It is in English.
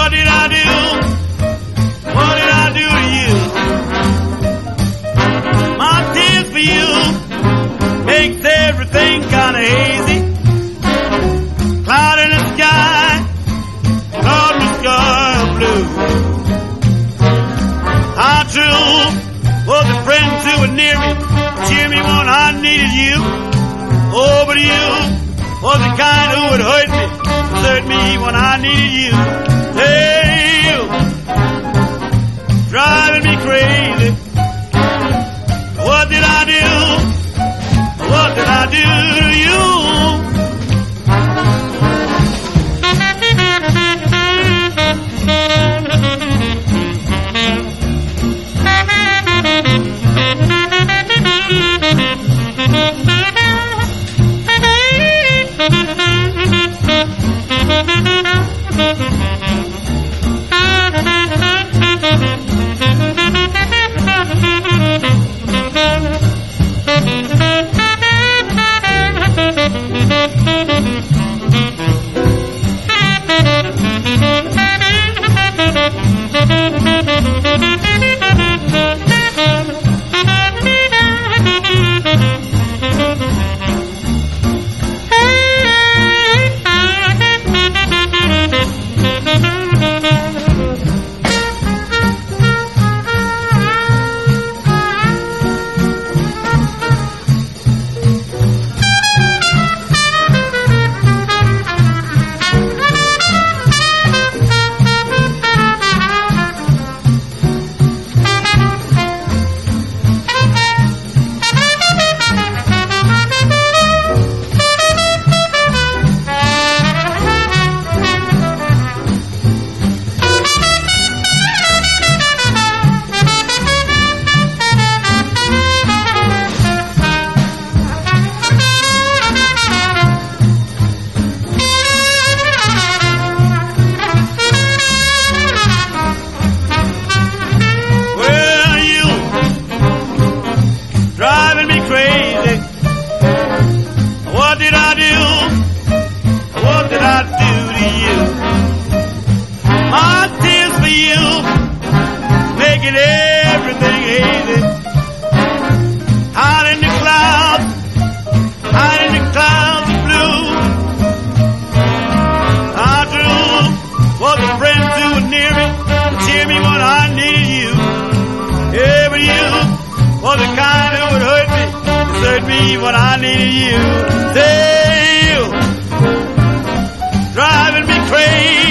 What did I do? What did I do to you? My tears for you makes everything kinda hazy. Cloud in the sky, cloud in the sky of blue. How true was the friends who were near me, cheer me when I needed you. Oh, but you was the kind who would hurt me, desert me when I needed you. Hey, you, driving me crazy. What did I do? What did I do to you? Driving me crazy. What did I do? What did I do to you? My tears for you, making everything hazy. Out in the clouds of blue. I drew was the friends who were near me, cheer me when I needed you. Every you was the kind who would hurt me, desert me when I needed you. Say you, driving me crazy.